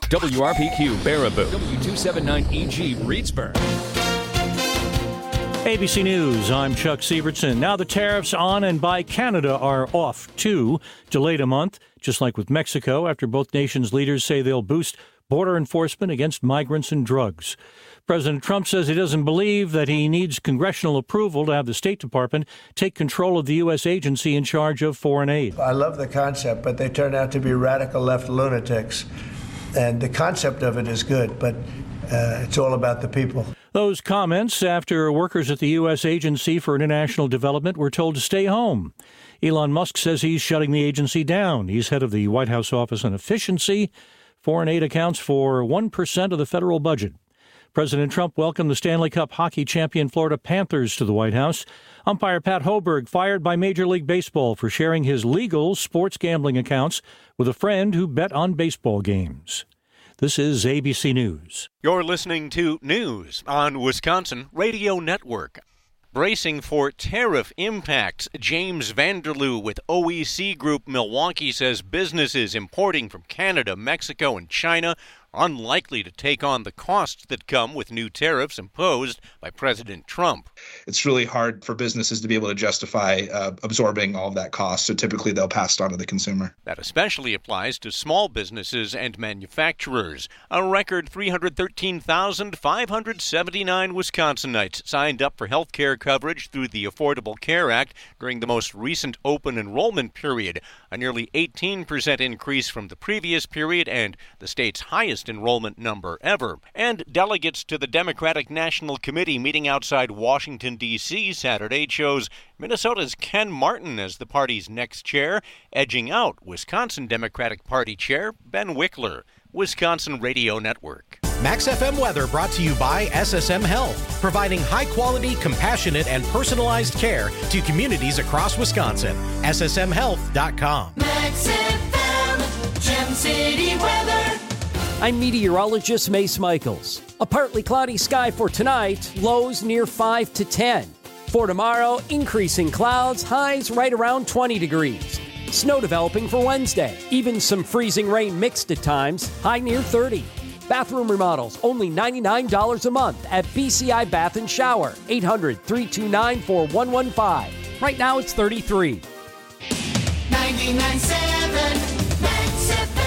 WRPQ Baraboo, W279EG Reedsburg. ABC News, I'm Chuck Sievertson. Now the tariffs on and by Canada are off, too. Delayed a month, just like with Mexico, after both nations' leaders say they'll boost border enforcement against migrants and drugs. President Trump says he doesn't believe that he needs congressional approval to have the State Department take control of the U.S. agency in charge of foreign aid. I love the concept, but they turn out to be radical left lunatics. And the concept of it is good, but it's all about the people. Those comments after workers at the U.S. Agency for International Development were told to stay home. Elon Musk says he's shutting the agency down. He's head of the White House Office on Efficiency. Foreign aid accounts for 1% of the federal budget. President Trump welcomed the Stanley Cup hockey champion Florida Panthers to the White House. Umpire Pat Hoberg fired by Major League Baseball for sharing his legal sports gambling accounts with a friend who bet on baseball games. This is ABC News. You're listening to News on Wisconsin Radio Network. Bracing for tariff impacts, James Vanderloo with OEC Group Milwaukee says businesses importing from Canada, Mexico, and China are unlikely to take on the costs that come with new tariffs imposed by President Trump. It's really hard for businesses to be able to justify absorbing all of that cost, so typically they'll pass it on to the consumer. That especially applies to small businesses and manufacturers. A record 313,579 Wisconsinites signed up for health care coverage through the Affordable Care Act during the most recent open enrollment period, a nearly 18% increase from the previous period and the state's highest enrollment number ever. And delegates to the Democratic National Committee meeting outside Washington, D.C. Saturday chose Minnesota's Ken Martin as the party's next chair, edging out Wisconsin Democratic Party Chair Ben Wickler. Wisconsin Radio Network. Max FM weather brought to you by SSM Health, providing high-quality, compassionate, and personalized care to communities across Wisconsin. SSMHealth.com. Max FM, Gem City weather. I'm meteorologist Mace Michaels. A partly cloudy sky for tonight, lows near 5 to 10. For tomorrow, increasing clouds, highs right around 20 degrees. Snow developing for Wednesday. Even some freezing rain mixed at times, high near 30. Bathroom remodels, only $99 a month at BCI Bath and Shower, 800-329-4115. Right now it's 33. 99.7 Max FM.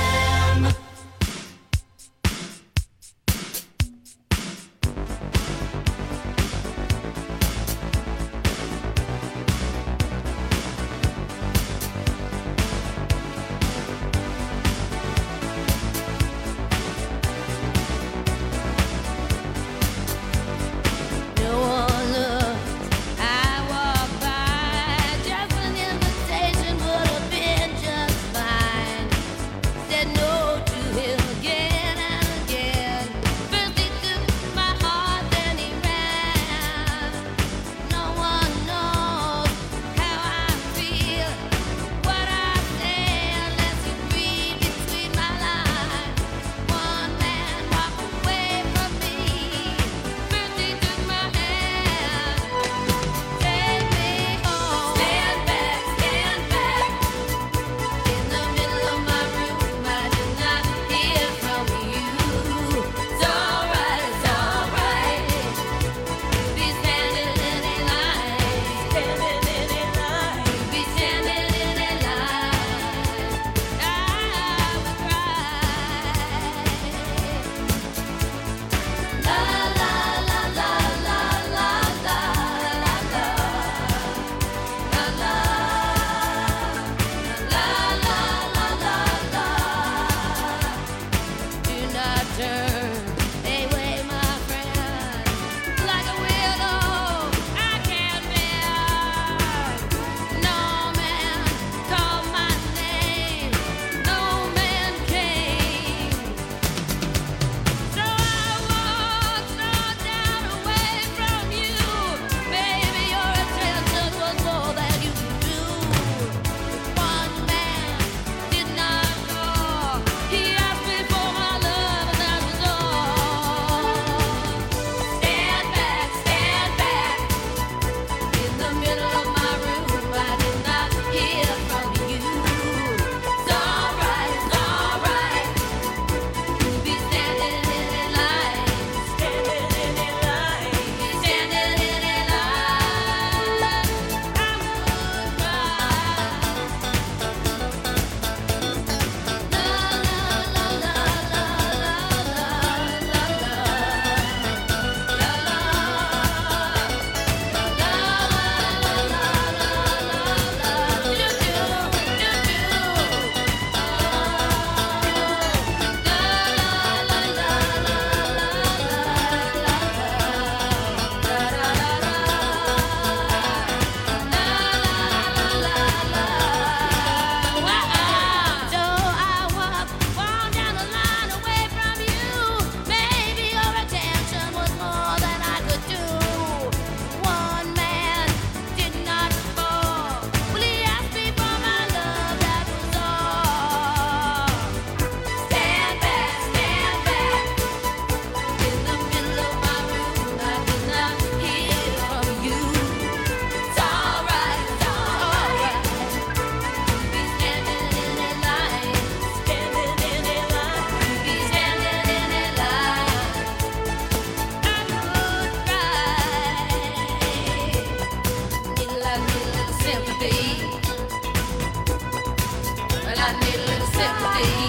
sympathy.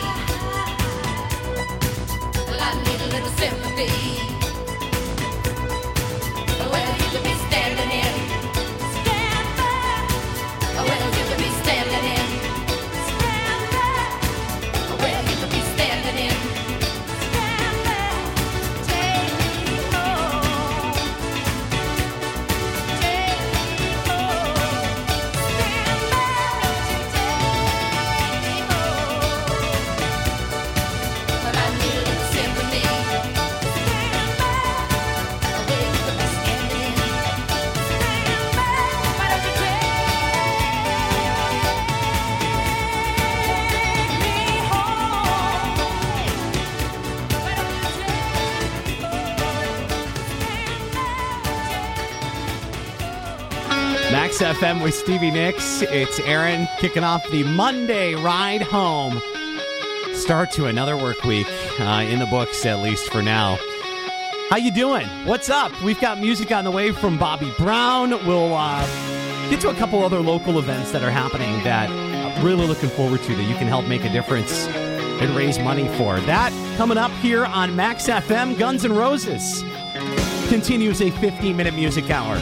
Well, I need a little sympathy. Well, you could be standing in. Stand back. Well, you could be standing in. Stand back. Well, you could be standing in. Stand back. Take me home. Take me home. Stand back. Take me home. But I need a little sympathy. Stand back. Well, you could be standing in. Stand back. Why don't you take me home? Why don't you take me home? Max FM with Stevie Nicks. It's Aaron kicking off the Monday ride home. Start to another work week in the books, at least for now. How you doing? What's up? We've got music on the way from Bobby Brown. We'll get to a couple other local events that are happening that I'm really looking forward to that you can help make a difference and raise money for. That coming up here on Max FM. Guns N' Roses continues a 15-minute music hour.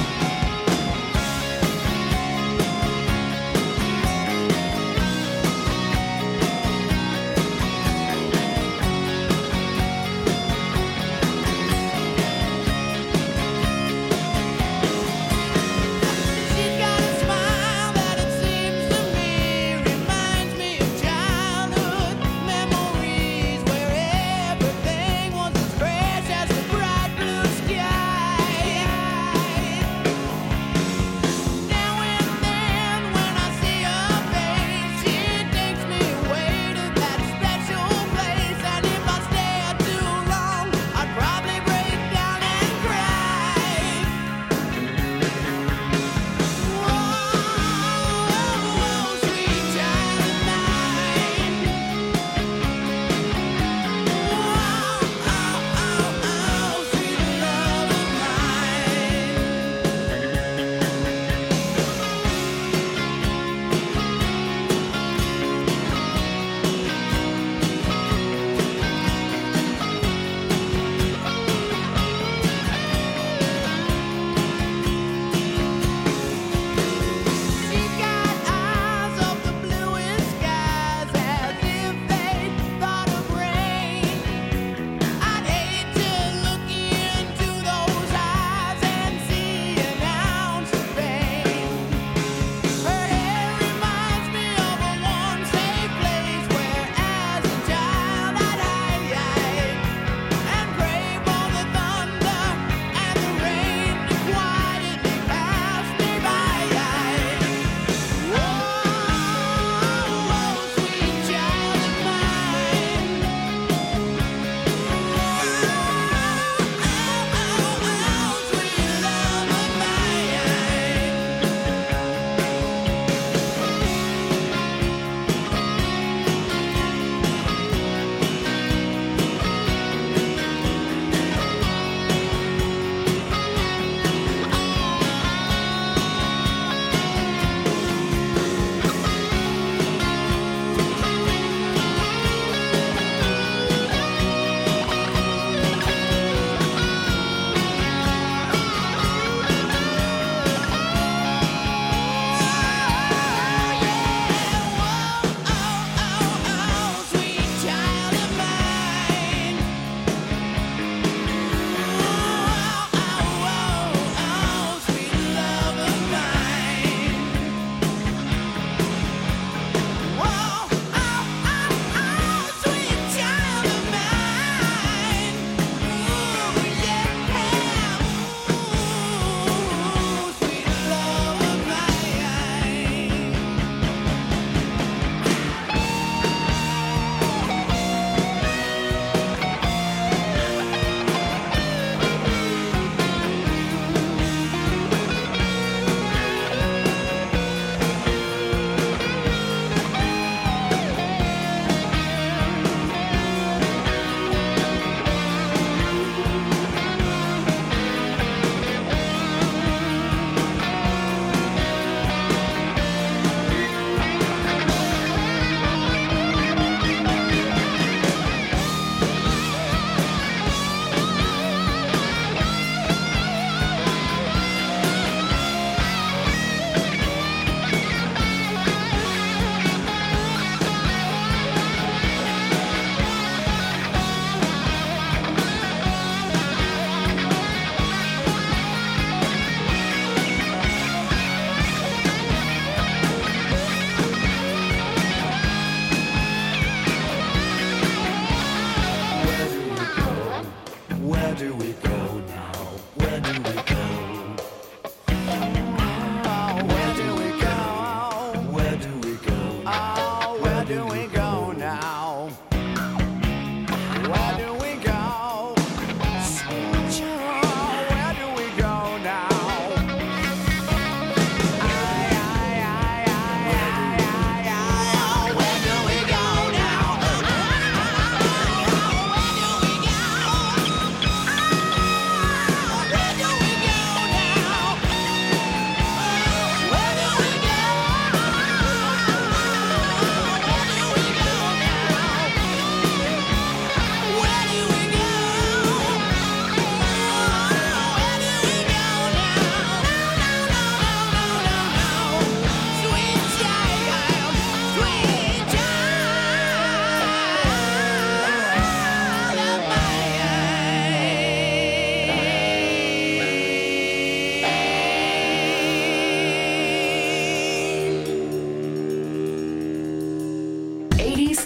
She's got a smile that it seems to me reminds me of childhood memories where everything was as fresh as the bright blue sky.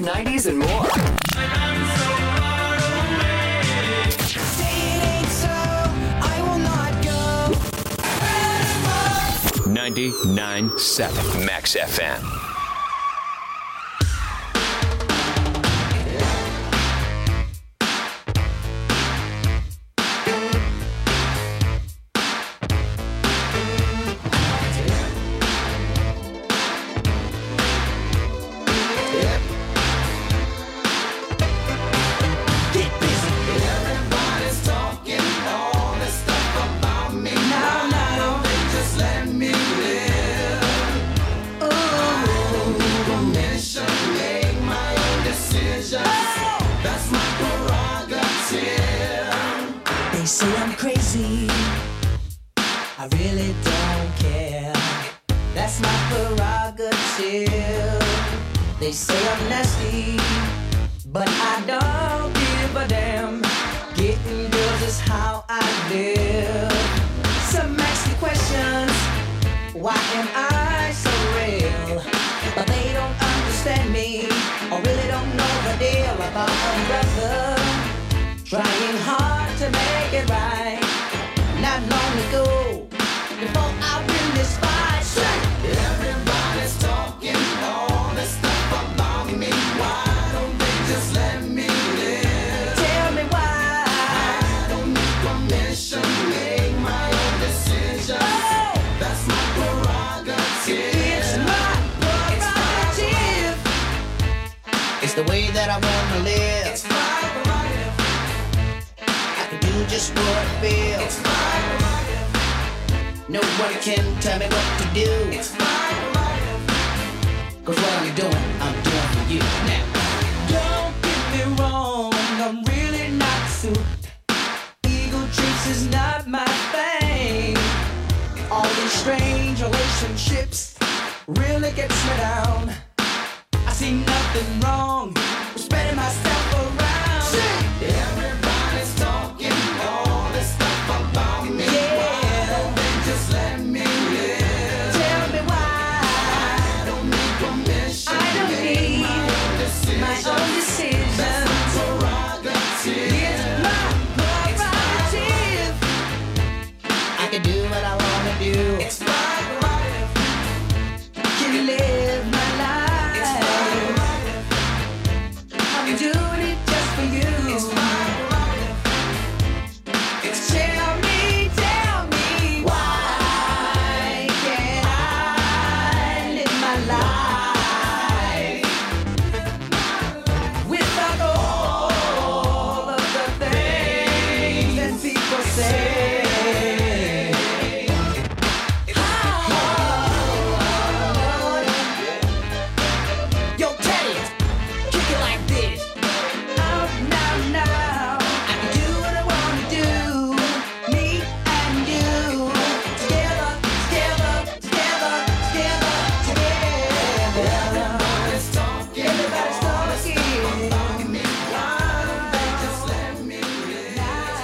80s, 90s, and more. 99.7 Max FM. They say I'm crazy, I really don't care. That's my prerogative. They say I'm nasty, but I don't give a damn. Getting girls is how I live. Some ask me questions, why am I so real? But they don't understand me, or really don't know the deal about a brother trying hard to make it right. Not long ago, before I win this fight, everybody's talking all this stuff about me. Why don't they just let me live? Tell me why. I don't need permission to make my own decisions. Oh, that's my prerogative. It's my prerogative. It's the way that I want to live. It's my prerogative. Do just what I feel. It's my prerogative. No one can tell me what to do. It's my prerogative. Cause what I'm doing for you now. Don't get me wrong, I'm really not suited. Ego trips is not my thing. All these strange relationships really gets me down. I see nothing wrong with spreading myself around. Everybody's talking all this stuff about me. Yeah. Why don't they just let me live? Tell me why. I don't need permission. I don't need my own decision. That's my prerogative. It's my prerogative. I can do what I want to do. It's my prerogative. Can live my life. It's my prerogative. I'm doing it just for you. It's my Tell me why can't I live my life without all of the things that people say? Yo, Teddy, kick it like this. Now, I can do what I want to do. Me and you, together. Everybody's talking about me. Why don't they just let me live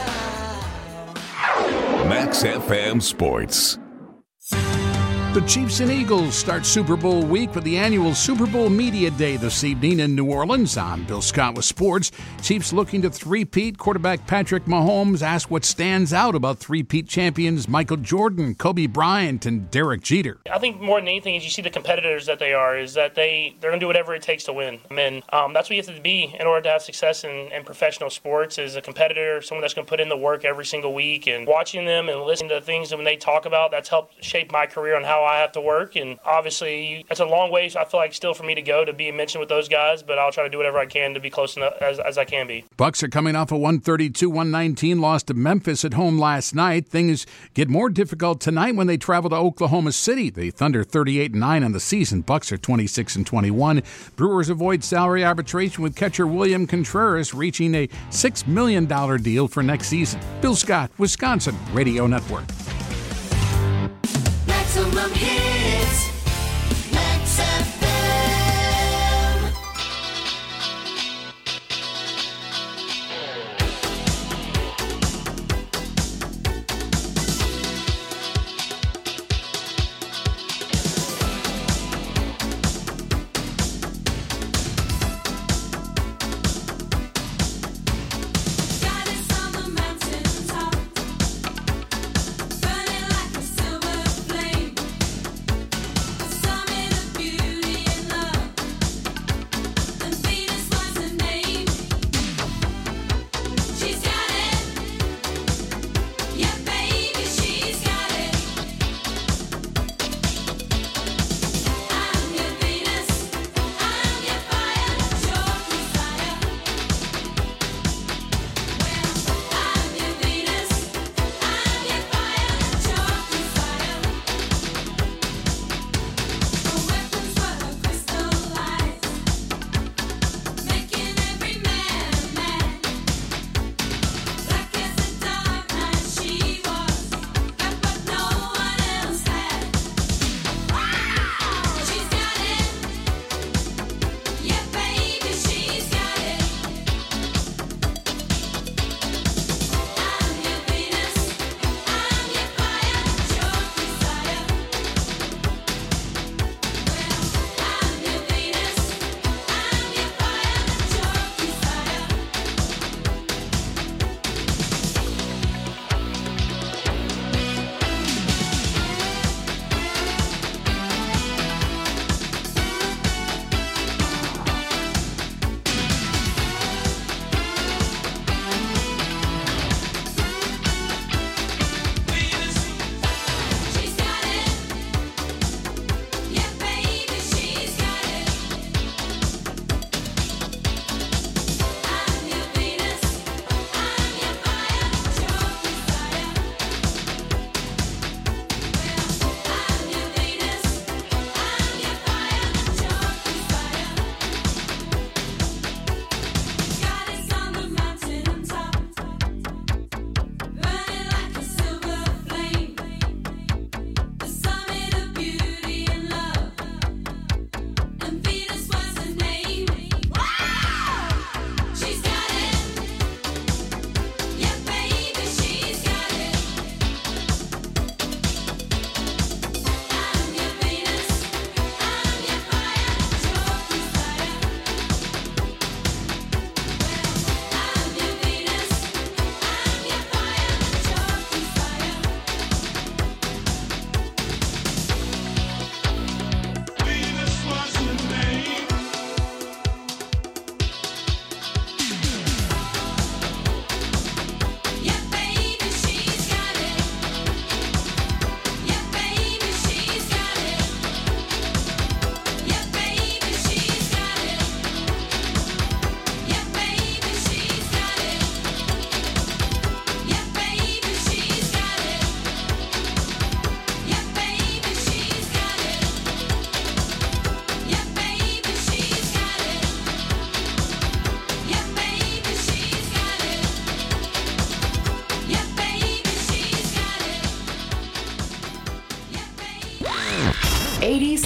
now? Max FM Sports. The Chiefs and Eagles start Super Bowl week with the annual Super Bowl Media Day this evening in New Orleans. I'm Bill Scott with sports. Chiefs looking to three-peat. Quarterback Patrick Mahomes asked what stands out about three-peat champions Michael Jordan, Kobe Bryant, and Derek Jeter. I think more than anything is you see the competitors that they are, is that they're going to do whatever it takes to win. And that's what you have to be in order to have success in professional sports, is a competitor, someone that's going to put in the work every single week. And watching them and listening to things when they talk about, that's helped shape my career on how I have to work. And obviously, that's a long way, I feel like, still for me to go to be mentioned with those guys, but I'll try to do whatever I can to be close enough as I can be. Bucks are coming off a 132-119 loss to Memphis at home last night. Things get more difficult tonight when they travel to Oklahoma City. The Thunder 38-9 on the season. Bucks are 26-21. Brewers avoid salary arbitration with catcher William Contreras, reaching a $6 million deal for next season. Bill Scott, Wisconsin Radio Network. Maximum hits, Max FM.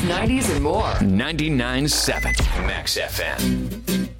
80s, 90s, and more. 99.7 Max FM.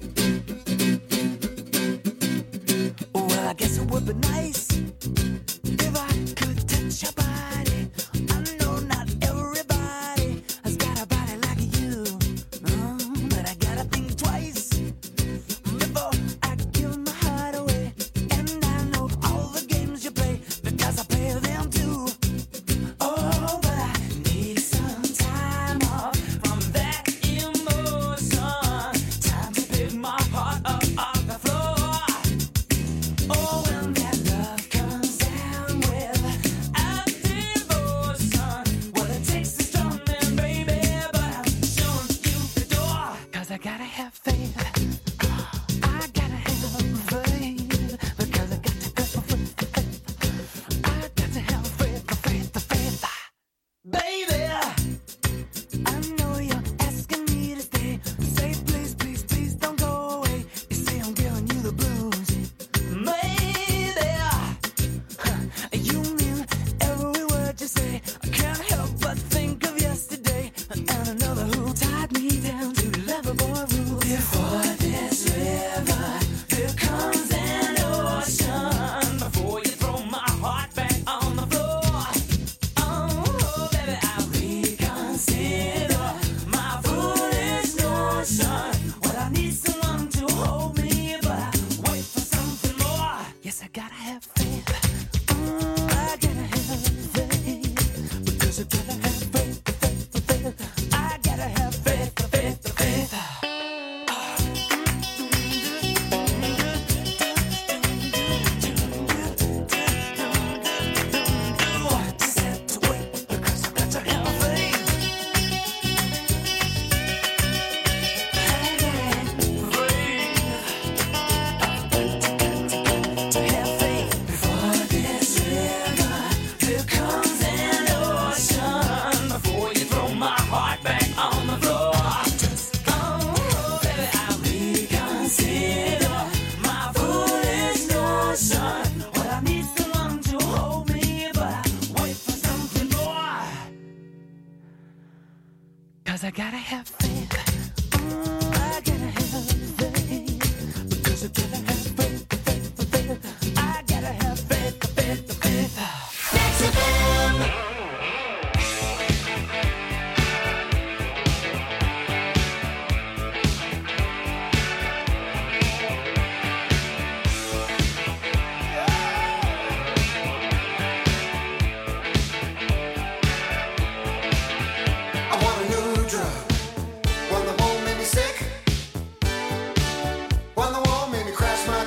Well, I guess it would be nice if I could touch your body. I know not everybody has got a body like you, but I gotta think twice before I give my heart away. And I know all the games you play because I play them too. Oh, but I need some time off from that emotion. Time to pick my heart up off the floor. Oh, when that love comes down without devotion, well, it takes a strong man, baby, but I'm showing you the door. 'Cause I gotta have faith. I gotta have faith. Because I got to have faith. I got to have faith. Baby, I know you're asking me to stay. Say please, please, please don't go away. You say I'm giving you the blues. Maybe you mean every word you say. I can't help but think of yesterday and another who tied me down to lovable rules. Before this river, here comes an ocean. Before you throw my heart back on the floor. Oh, baby, I'll reconsider my foolish notion. Well, I need someone to hold me, but I wait for something more. Yes, I gotta have faith. I gotta have faith. Because I gotta have faith. I gotta have faith. Just have to wait because I got to have faith. To have faith. Before this river, here comes an ocean. Before you throw my heart back on the floor. Oh, baby, I'll reconsider my foolish notion. Well, I need someone to hold me, but I wait for something more. 'Cause I gotta have faith. I gotta have faith. Because I gotta have faith. I gotta have faith. Max FM. I want a new drug, one that won't make me sick, one that won't make me crash my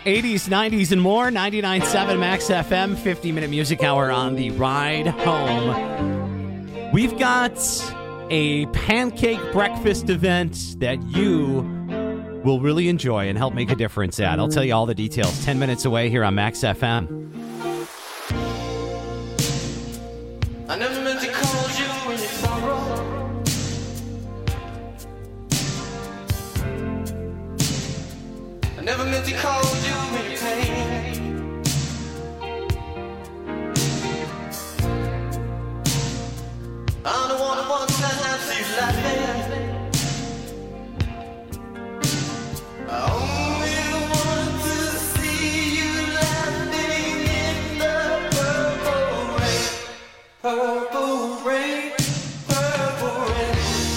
80s, 90s, and more. 99.7 Max FM, 50-minute music hour on the ride home. We've got a pancake breakfast event that you will really enjoy and help make a difference at. I'll tell you all the details 10 minutes away here on Max FM. I never meant to call you when you sorrow. I never meant to call you when you pain. I'm the one who wants to have you laughing. I only want to see you laughing in the purple rain. Purple rain, purple rain.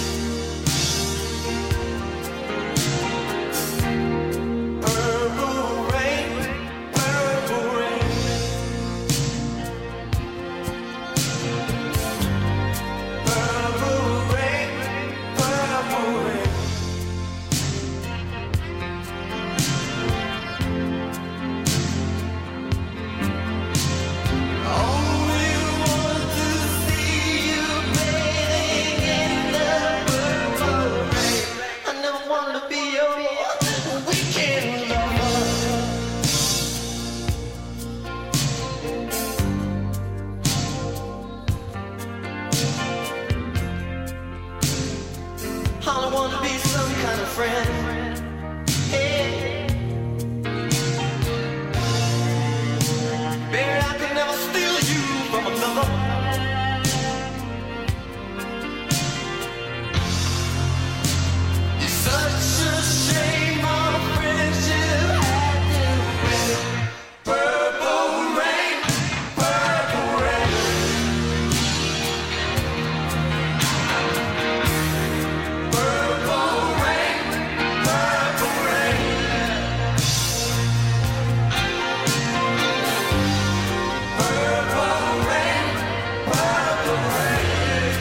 Purple rain, purple rain. Purple rain, purple rain. Only want to see you bathing in the purple rain. I never wanted to be your weekend lover. I want to be some kind of friend. Hey. Baby, I can never steal you from another. It's such a shame our friendship had to end. Purple rain, purple rain. Purple rain, purple rain. Purple rain, purple rain.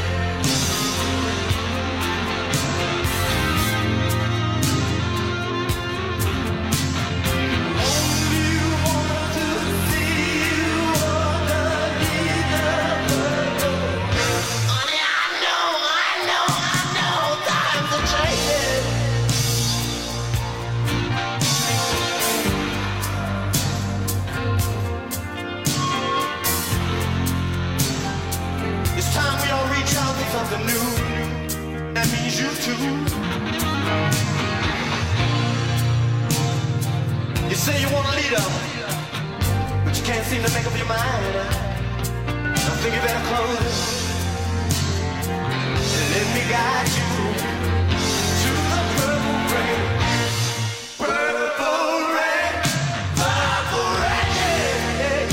Only want to see you underneath the purple rain. Honey, I know, times are changing. It's time we all reach out for something new. That means you too. You say you want a leader, but you can't seem to make up your mind. I think you better close and let me guide you to the purple rain. Purple rain, purple rain.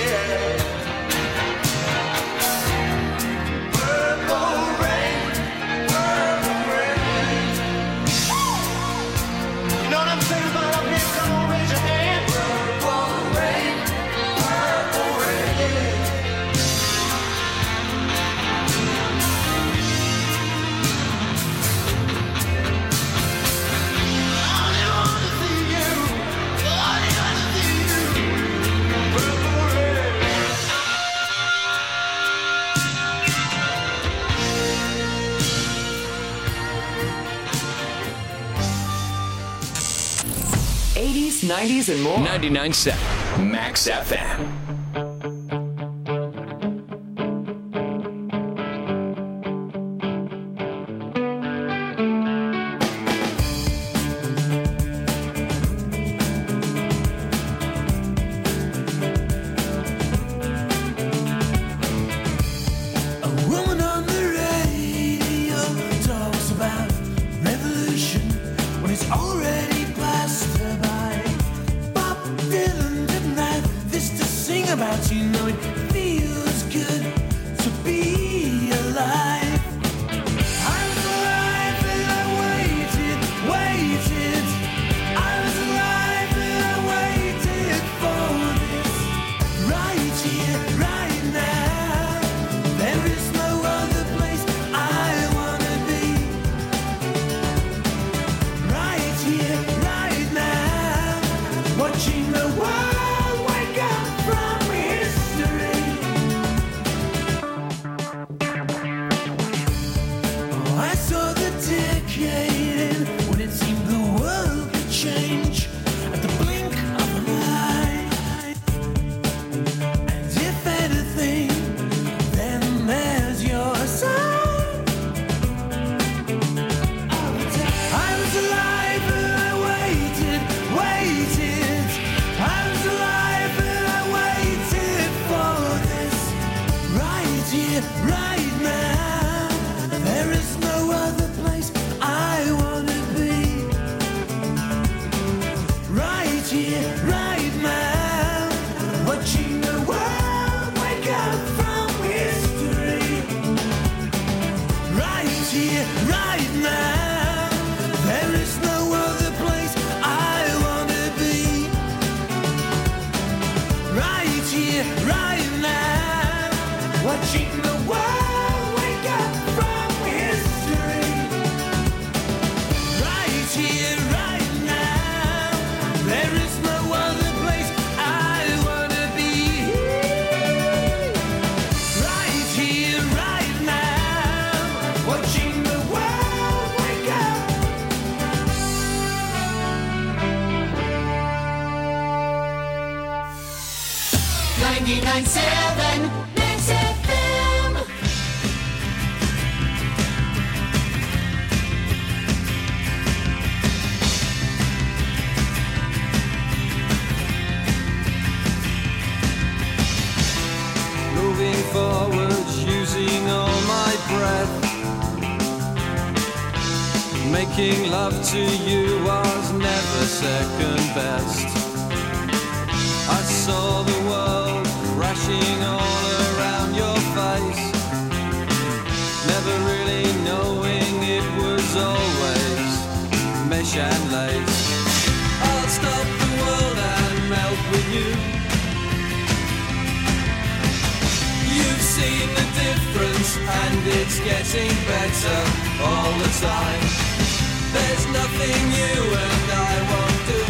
Purple rain, purple rain. You know what I'm saying about up here? Come on, raise your hand. Purple rain, purple rain. I want to see you. I want to see you. Purple rain. 80s, 90s, and more. 99.7 Max FM. A woman on the radio talks about revolution when it's already passed her by. Bob Dylan didn't have this to sing about. saw the decade end when it seemed the world could change at the blink of an eye. And if anything, then there's your sign. I was alive and I waited. I was alive and I waited for this right here, right now. There is no other place I wanna be. Right here, right now. Watching the world wake up from history. Right here, right now. There is no other place I wanna be. Right here, right now. Watching the world wake up from history. Right here, right now. There is no other place I wanna be. Right here, right now. Watching the world wake up. 99.7 Mix FM. Moving forward, using all my breath. Making love to you was never second best. I saw the world crashing all around your face. Never really knowing it was always mesh and lace. I'll stop the world and melt with you. You've seen the difference and it's getting better all the time. There's nothing you and I won't do.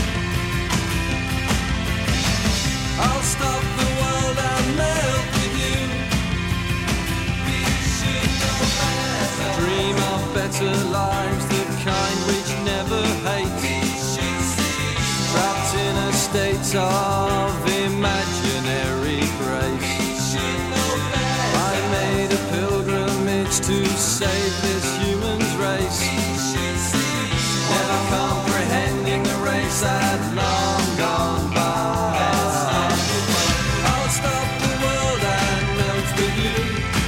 I'll stop the world and melt with you. We should know better. Dream of better lives, the kind which never hate. Trapped in a state of imaginary grace. I made a pilgrimage to save this human's race. Never comprehending the race had long gone by. I'll stop the world and melt with you.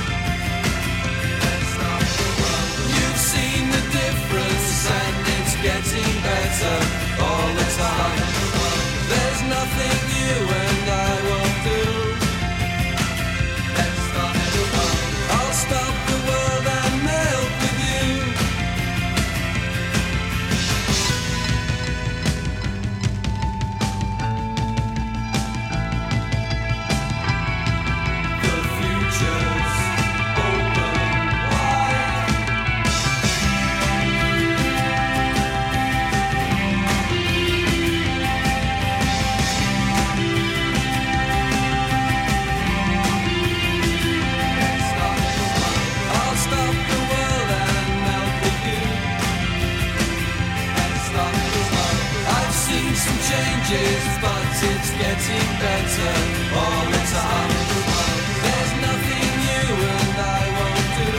You've seen the difference and it's getting better all the time. There's nothing you and I won't do. I'll stop the world and melt with you. The future's open wide. I'll stop the world and melt with you. I've seen some changes, but it's getting better all the time. There's nothing you and I won't do.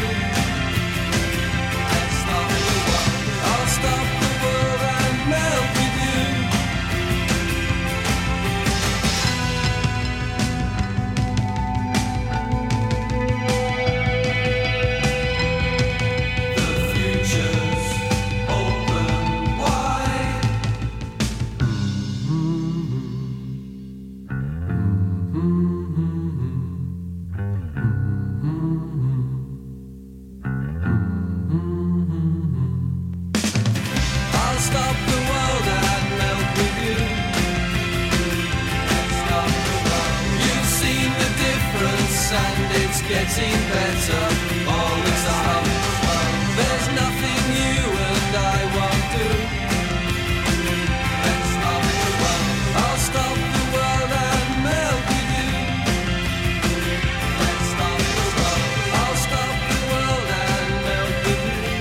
I'll stop the world and melt with you. The future's open wide. I'll stop the world and melt with you. You've seen the difference and it's getting better all the time. There's nothing you and I won't do. I'll stop the world and melt with you. I'll stop the world and melt with you.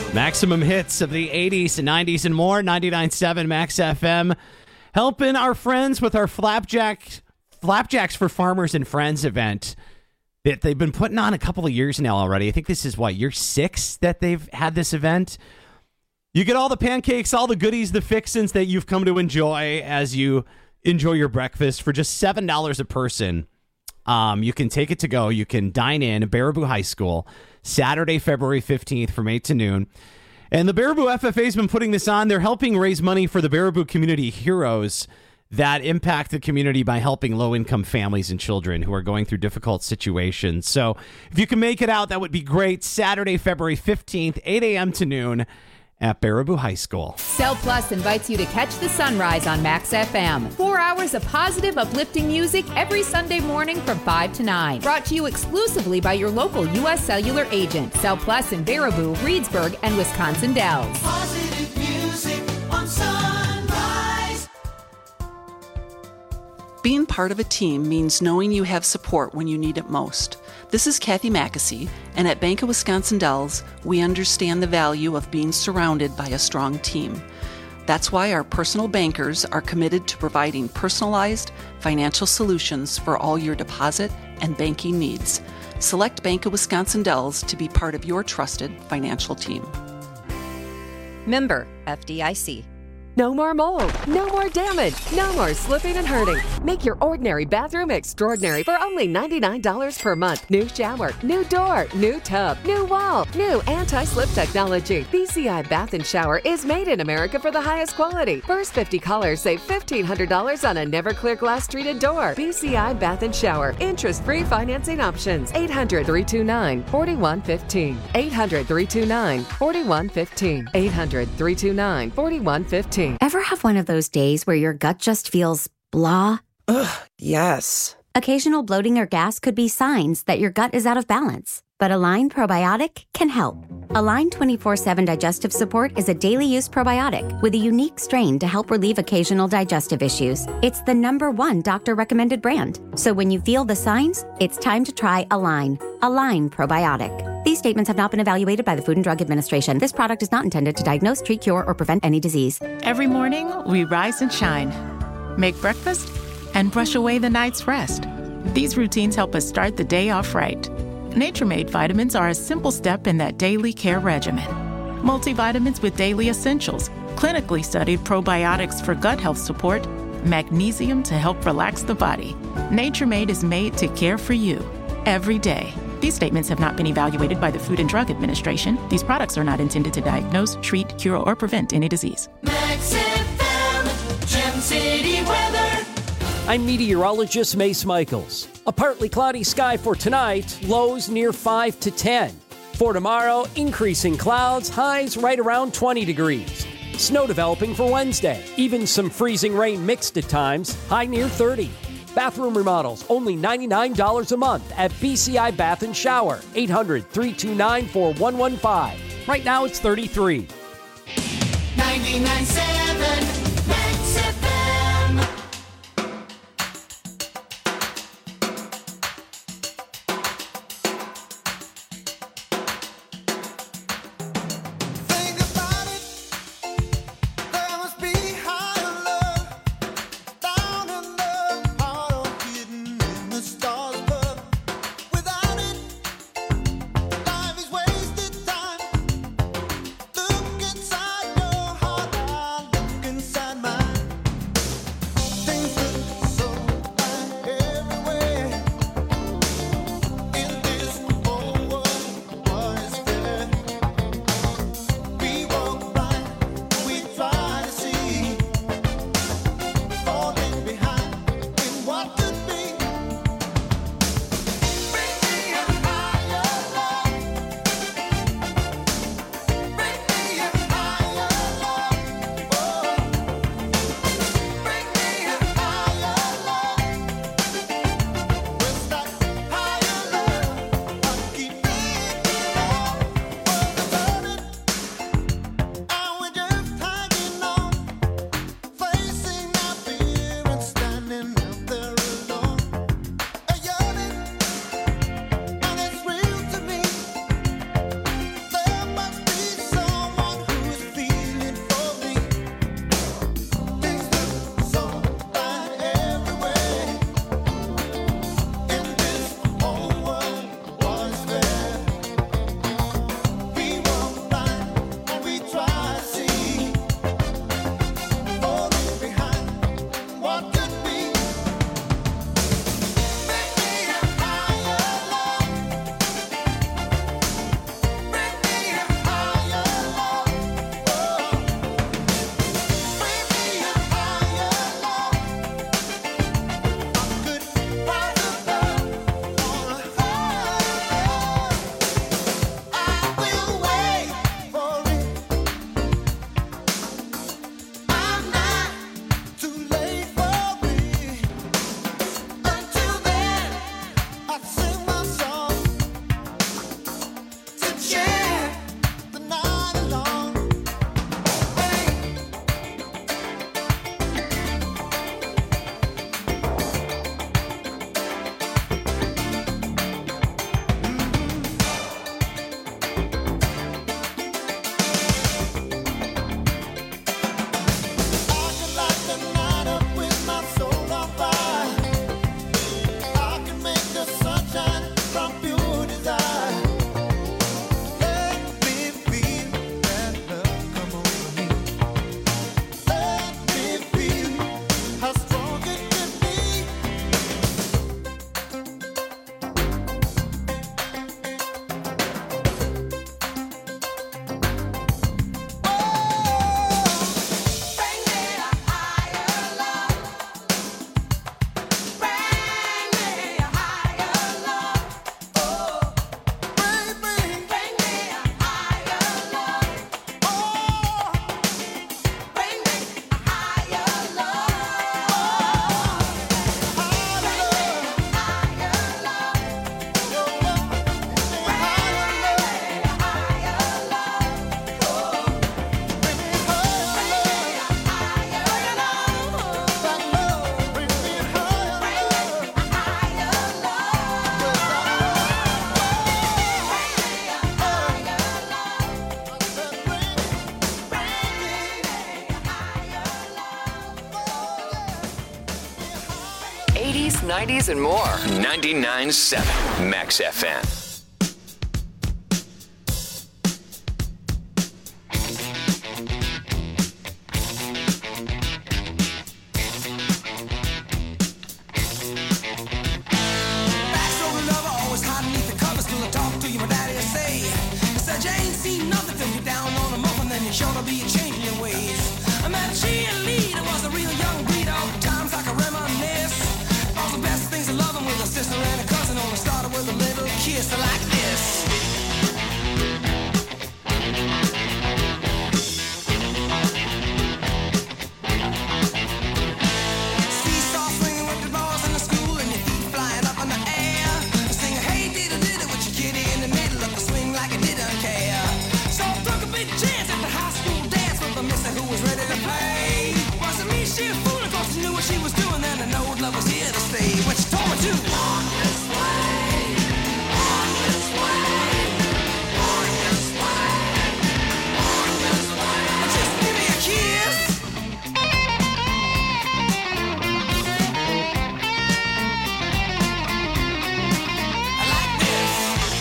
Maximum hits of the 80s, 90s, and more. 99.7 Max FM. Helping our friends with our Flapjacks for Farmers and Friends event that they've been putting on a couple of years now already. I think this is, year 6 that they've had this event. You get all the pancakes, all the goodies, the fixins that you've come to enjoy as you enjoy your breakfast for just $7 a person. You can take it to go. You can dine in at Baraboo High School Saturday, February 15th from 8 to noon. And the Baraboo FFA has been putting this on. They're helping raise money for the Baraboo Community Heroes that impact the community by helping low-income families and children who are going through difficult situations. So if you can make it out, that would be great. Saturday, February 15th, 8 a.m. to noon at Baraboo High School. Cell Plus invites you to catch the sunrise on Max FM. 4 hours of positive, uplifting music every Sunday morning from 5 to 9. Brought to you exclusively by your local U.S. Cellular agent. Cell Plus in Baraboo, Reedsburg, and Wisconsin Dells. Positive music on Sunrise. Being part of a team means knowing you have support when you need it most. This is Kathy Mackesy, and at Bank of Wisconsin Dells, we understand the value of being surrounded by a strong team. That's why our personal bankers are committed to providing personalized financial solutions for all your deposit and banking needs. Select Bank of Wisconsin Dells to be part of your trusted financial team. Member FDIC. No more mold, no more damage, no more slipping and hurting. Make your ordinary bathroom extraordinary for only $99 per month. New shower, new door, new tub, new wall, new anti-slip technology. BCI Bath and Shower is made in America for the highest quality. First 50 callers save $1,500 on a never clear glass treated door. BCI Bath and Shower. Interest-free financing options. 800-329-4115. 800-329-4115. 800-329-4115. Ever have one of those days where your gut just feels blah? Ugh, yes. Occasional bloating or gas could be signs that your gut is out of balance. But Align Probiotic can help. Align 24/7 Digestive Support is a daily use probiotic with a unique strain to help relieve occasional digestive issues. It's the #1 doctor-recommended brand. So when you feel the signs, it's time to try Align. Align Probiotic. These statements have not been evaluated by the Food and Drug Administration. This product is not intended to diagnose, treat, cure, or prevent any disease. Every morning, we rise and shine, make breakfast, and brush away the night's rest. These routines help us start the day off right. Nature Made vitamins are a simple step in that daily care regimen. Multivitamins with daily essentials, clinically studied probiotics for gut health support, magnesium to help relax the body. Nature Made is made to care for you every day. These statements have not been evaluated by the Food and Drug Administration. These products are not intended to diagnose, treat, cure, or prevent any disease. Max FM, Gem City weather. I'm meteorologist Mace Michaels. A partly cloudy sky for tonight, lows near 5 to 10. For tomorrow, increasing clouds, highs right around 20 degrees. Snow developing for Wednesday. Even some freezing rain mixed at times, high near 30. Bathroom remodels, only $99 a month at BCI Bath and Shower. 800-329-4115. Right now it's 33. 99.7 Max FM. 90s and more. 99.7 Max FM. Sure to be a change in your ways. I met a cheerleader, was a real young breed. All the times I can reminisce. All the best things of loving with a sister and a cousin. Only started with a little kiss like this. Seesaw swinging with the balls in the school and your feet flying up in the air. Sing hey diddle diddle with your kitty in the middle of the swing like it didn't care. So I took a big chance at the high school dance with the mister who was ready to play. Wasn't me, she a fool, of course she knew what she was doing. Then I know love was here to stay. What she told me to walk this way, walk this way, walk this way, walk this way. Just give me a kiss. I like this.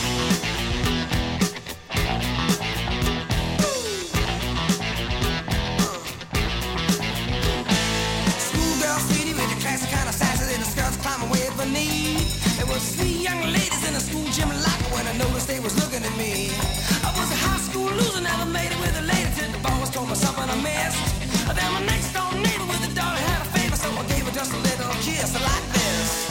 Schoolgirl sweetie with the classic kind of sassy in the skirts climbing way at the knee. There was 3 young ladies in the school gym locker when I noticed they was looking at me. I was a high school loser, never made it with a lady till the boss told me something I missed. Then my next door neighbor with a daughter had a favor, so I gave her just a little kiss like this.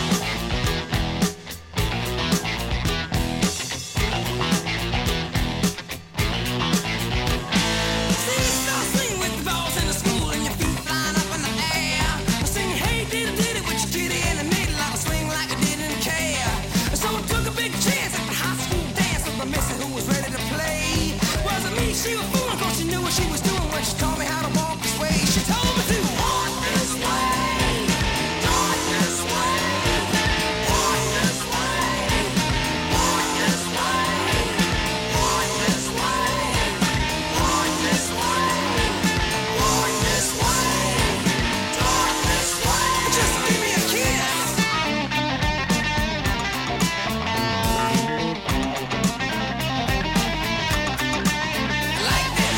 Seesaw swing with the balls in the school and your feet flying up in the air. Sing hey diddle diddle with your kitty in the middle of a swing like I didn't care. So I took a big chance at the high school dance with my missus who was ready to play. Wasn't me, she was fooling, cause she knew what she was doing when she taught me how to walk this way. She told me to walk this way, walk this way, walk this way, walk this way, walk this way, walk this way, walk this way, walk this way. Just give me a kiss. Like this.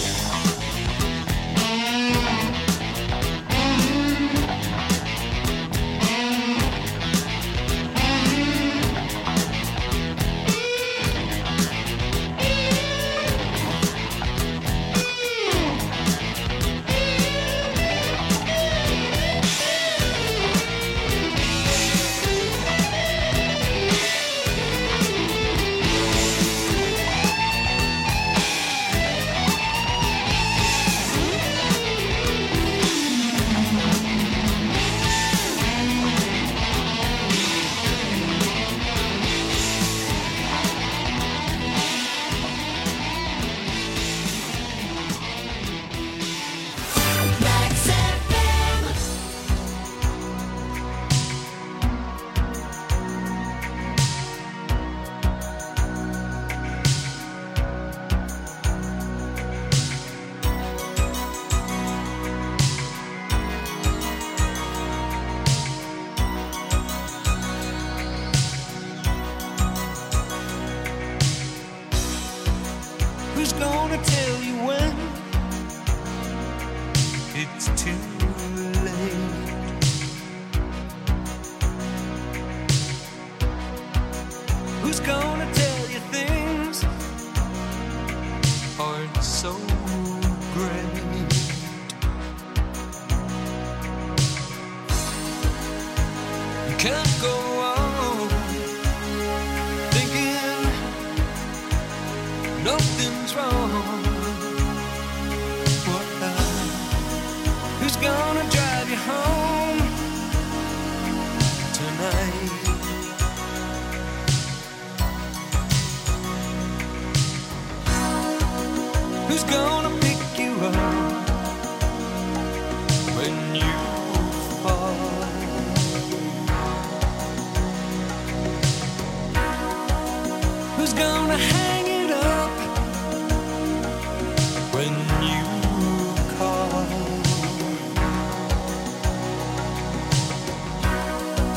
Max FM. Who's gonna tell you when it's too late? Who's gonna tell you things aren't so great? You can't go on thinking nothing's wrong. Who's gonna drive you home tonight? Who's gonna pick you up when you fall? Who's gonna hang it up when you call?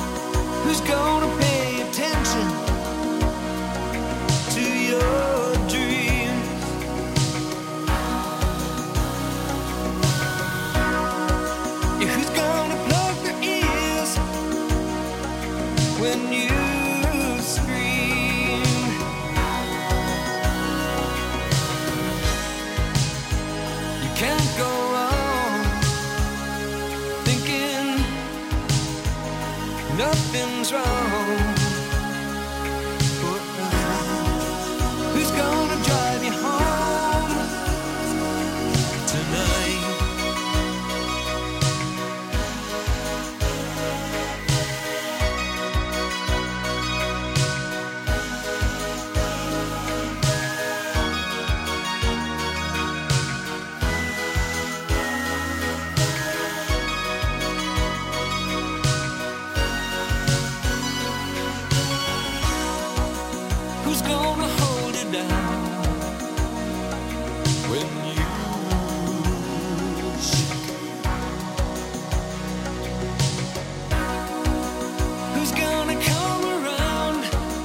Who's gonna hold it down when you shake? Who's gonna come around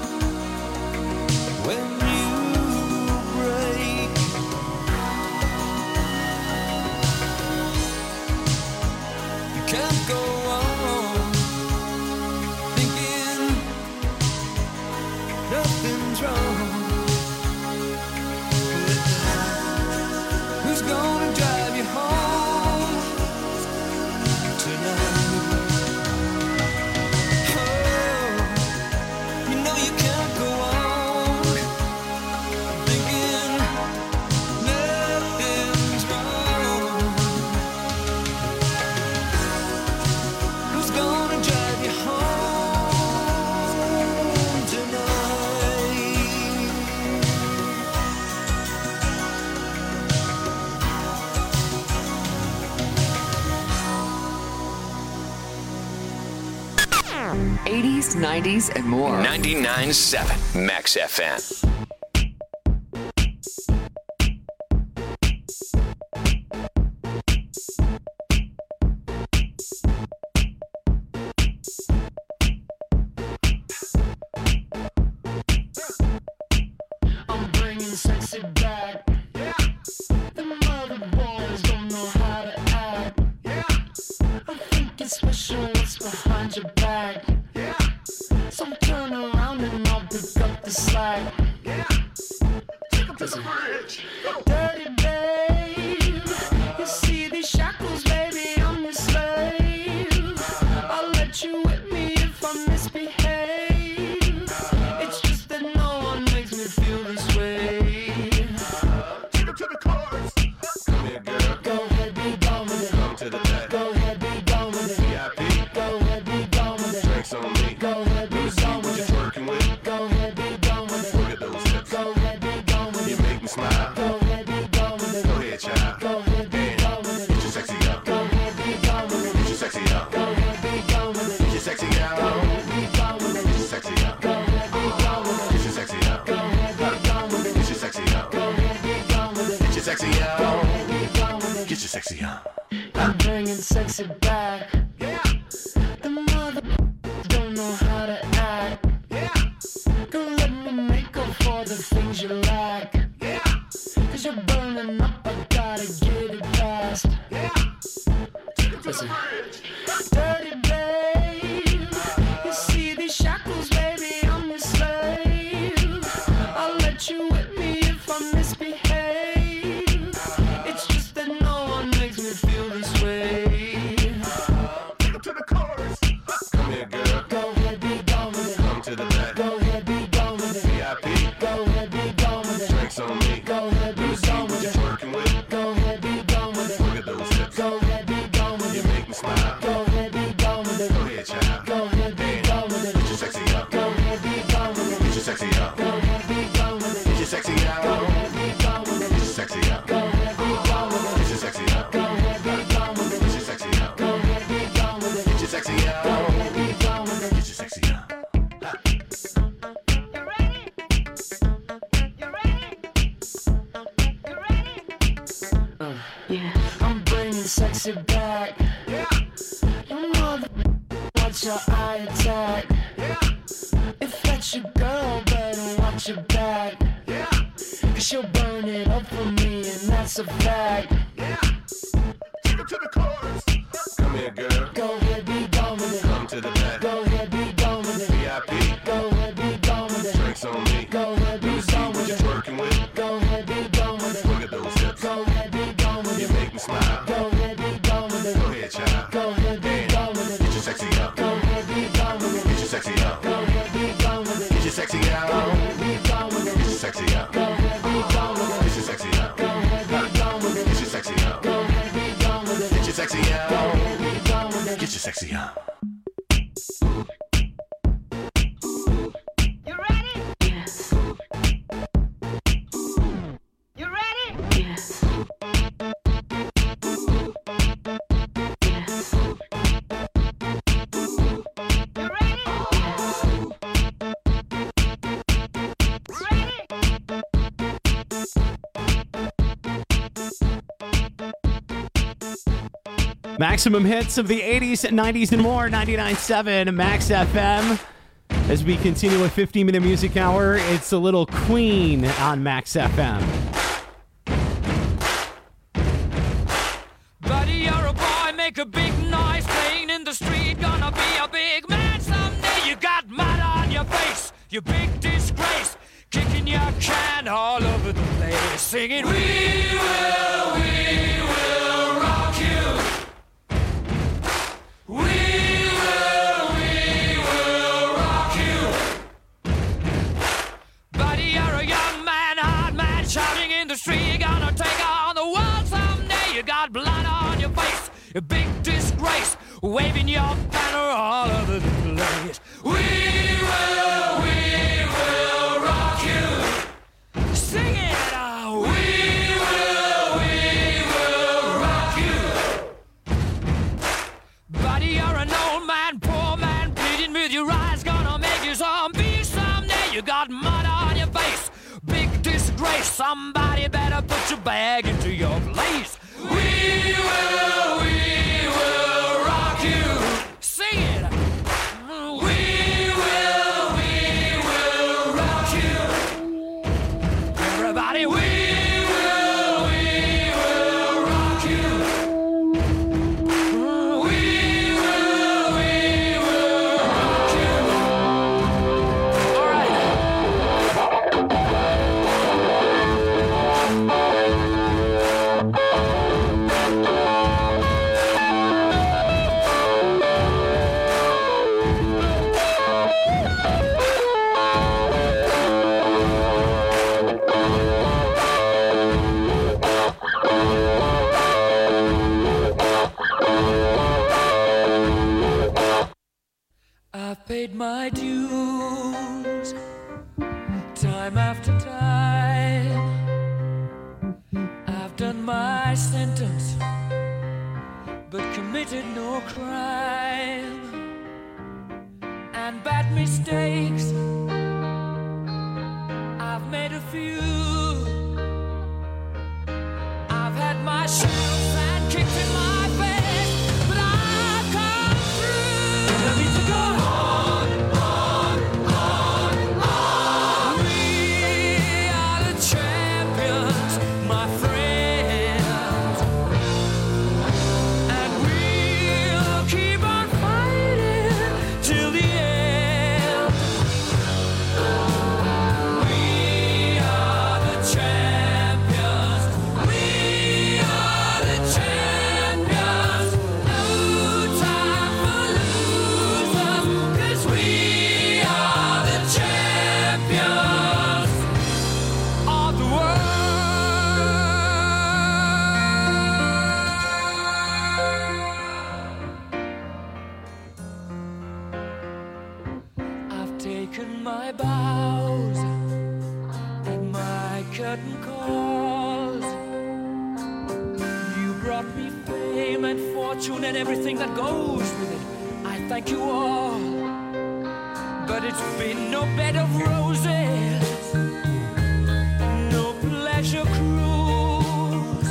when you break? You can't go on thinking nothing's wrong. Who's gonna drive you home tonight? Oh, you know you can't go on thinking nothing's wrong. Who's gonna drive you home tonight? 80s, 90s, and more. 99.7 Max FM. I'm bringing sexy back. The mother boys don't know how to act. I think it's special what's behind your back. So turn around and I'll pick up the slack. Take up to the bridge. Dirty babe, you see these shackles, baby, I'm your slave. I'll let you whip me if I misbehave. It's just that no one makes me feel this way. Take up to the chorus. Come here, girl. Go ahead, be gone with it. Come to the back. Go ahead, be gone with it. VIP. Go ahead, be gone with it. Drinks on me. Go ahead, be gone with it. Working with. Go ahead, be gone with it. Look at those hips. Go ahead, be gone with it. You make me smile. Go ahead, be gone with it. Go ahead, child. Go ahead, be gone with it. Get your sexy up. Go ahead, be gone with it. Get your sexy up. Go ahead, be gone with it. Get your sexy out. Go ahead, be gone with it. Get your sexy up. Go ahead, be gone with it. Get your sexy up. Go ahead, be gone with it. Get your sexy up. Go ahead, be gone with it. Get your sexy out. Go ahead, be gone with it. Get your sexy up. I'm bringing sexy back. The mother don't know how to act. Go let me make up for the things you lack. Cause you're burning up, I gotta get it fast. Listen. Dirty babe, you see these shackles, baby, I'm your slave. I'll let you whip me if I misbehave. It's just that no one makes me feel this way. Take up to the chorus. Come here, girl. Go ahead, be gone with it. Come to the back. Go ahead, be gone with it. VIP. Go ahead, be gone with it. Drinks on me. Go ahead, be gone with it. Working with. Go ahead, be gone with it. Look at those hips. Go ahead, be gone with You it. make me smile. Go ahead, be gone with it. Go ahead, child. Go ahead, be gone with it. Get your sexy up. Go ahead, be gone with it. Get your sexy up. Go ahead, be gone with it. Get your sexy out. Go ahead, be gone with it. Get your sexy up. Go ahead, be gone with it. Get your sexy up. Go ahead, be gone with it. Get your sexy up. Go ahead, be gone with it. Get your sexy out. Go ahead, be gone with it. Get your sexy up. I'm bringing sexy back. You mother, watch your eye attack. If that's your girl, better watch your back. Cause she'll burn it up for me, and that's a fact. Take it to the chorus. Come here, girl. Go ahead, be gone with it. Come to the back. Go ahead, be gone with it. VIP. Go ahead, be gone with it. Drinks on me. Go ahead, be gone with it. Working with. Go ahead, be gone with it. Look at those hips. Go ahead, be gone with You it. make me smile. Go ahead, be gone with it. Go ahead, child. Go ahead, be gone with it. Get your sexy up. Go ahead, be gone with it. Get your sexy up. Go ahead, be gone with it. Get your sexy out. Go ahead, be gone with it. Get your sexy up. Go ahead, be gone with it. Get your sexy up. Go ahead, be gone with it. Get your sexy up. Go ahead, be gone with it. Get your sexy out. Go ahead, be gone with it. Get your sexy up. You ready? Yes. You ready? Yes. You ready? Maximum hits of the 80s, 90s, and more. 99.7 Max FM. As we continue a 15-minute music hour, it's a little Queen on Max FM. Buddy, you're a boy, make a big noise playing in the street. Gonna be a big man someday. You got mud on your face, you big disgrace. Kicking your can all over the place. Singing, we will rock you. We will rock you. Buddy, you're a young man, hard man, shouting in the street. You're gonna take on the world someday. You got blood on your face, a big disgrace, waving your banner all over the place. We will rock you. Sing it out. We will rock you. Buddy, you're an old man, poor man, pleading with your eyes, gonna make you zombie someday. You got mud on your face, big disgrace. Somebody better put your bag into your place. We will rock you. Sing it. We will rock you. Everybody, we will rock you. We will rock you. All right. I've paid my dues time after time. I've done my sentence, but committed no crime. And bad mistakes, I've made a few. I've had my shouts and kicks in my face, but I've come through. Let me to go on. We are the champions, my friends, and we'll keep on fighting till the end. We are the champions. We are the champions. No time for losers, 'cause we are the champions of the world. I've taken my bows and my curtain calls. You brought me fame and fortune and everything that goes with it. I thank you all, but it's been no bed of roses.